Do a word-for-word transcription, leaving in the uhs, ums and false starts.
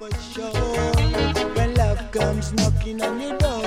for sure. When love comes knocking on your door.